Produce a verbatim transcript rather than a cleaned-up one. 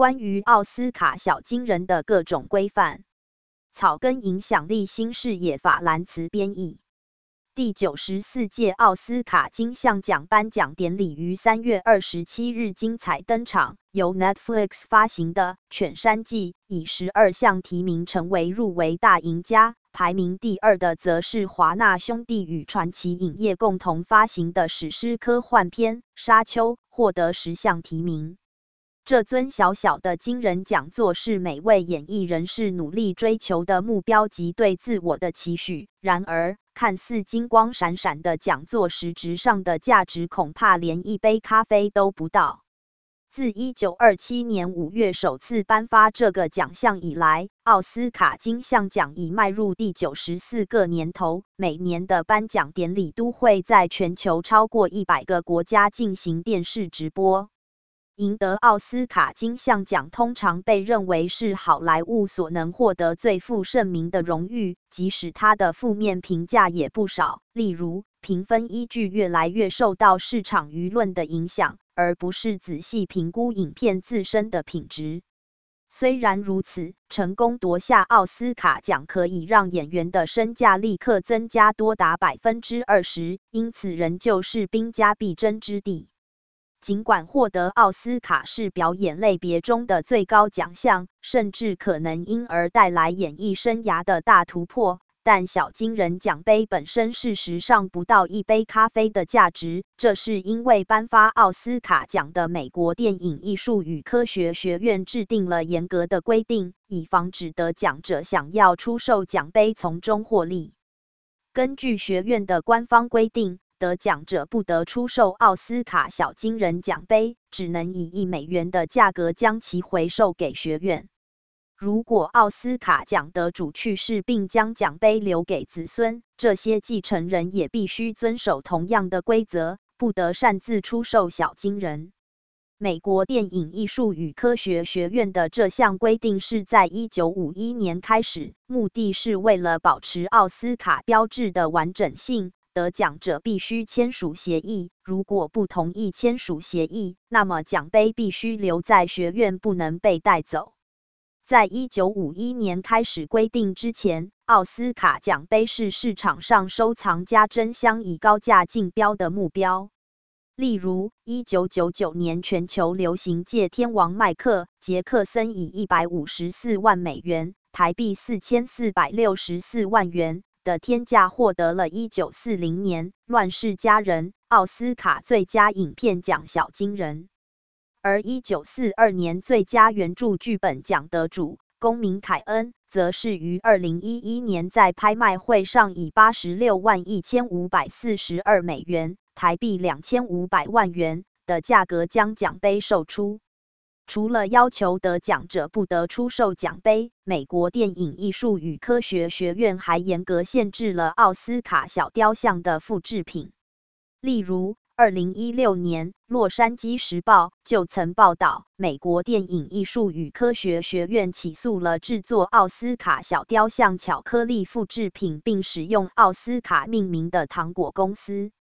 关于奥斯卡小金人的各种规范。草根影响力新视野法兰茨编译。第九十四届奥斯卡金像奖颁奖典礼于三月二十七日精彩登场。由 Netflix 发行的《犬山记》以十二项提名成为入围大赢家，排名第二的则是华纳兄弟与传奇影业共同发行的史诗科幻片《沙丘》，获得十项提名。这尊小小的金人讲座是每位演艺人士努力追求的目标及对自我的期许。然而，看似金光闪闪的讲座，实质上的价值恐怕连一杯咖啡都不到。自一九二七年五月首次颁发这个奖项以来，奥斯卡金像奖已迈入第九十四个年头，每年的颁奖典礼都会在全球超过一百个国家进行电视直播。赢得奥斯卡金像奖通常被认为是好莱坞所能获得最负盛名的荣誉，即使它的负面评价也不少。例如，评分依据越来越受到市场舆论的影响，而不是仔细评估影片自身的品质。虽然如此，成功夺下奥斯卡奖可以让演员的身价立刻增加多达百分之二十，因此仍旧是兵家必争之地。尽管获得奥斯卡是表演类别中的最高奖项，甚至可能因而带来演艺生涯的大突破，但小金人奖杯本身事实上不到一杯咖啡的价值。这是因为颁发奥斯卡奖的美国电影艺术与科学学院制定了严格的规定，以防止得奖者想要出售奖杯从中获利。根据学院的官方规定，得奖者不得出售奥斯卡小金人奖杯，只能以一美元的价格将其回售给学院。如果奥斯卡奖得主去世并将奖杯留给子孙，这些继承人也必须遵守同样的规则，不得擅自出售小金人。美国电影艺术与科学学院的这项规定是在一九五一年开始，目的是为了保持奥斯卡标志的完整性。得奖者必须签署协议，如果不同意签署协议，那么奖杯必须留在学院，不能被带走。在一九五一年开始规定之前，奥斯卡奖杯是市场上收藏家争相以高价竞标的目标。例如，一九九九年全球流行界天王迈克·杰克森以一百五十四万美元（台币四千四百六十四万元）的天价获得了一九四零年《乱世佳人》奥斯卡最佳影片奖小金人，而一九四二年最佳原著剧本奖得主公民凯恩，则是于二零一一年在拍卖会上以八十六万一千五百四十二美元（台币两千五百万元）的价格将奖杯售出。除了要求得奖者不得出售奖杯，美国电影艺术与科学学院还严格限制了奥斯卡小雕像的复制品。例如，二零一六年，《洛杉矶时报》就曾报道，美国电影艺术与科学学院起诉了制作奥斯卡小雕像巧克力复制品并使用奥斯卡命名的糖果公司。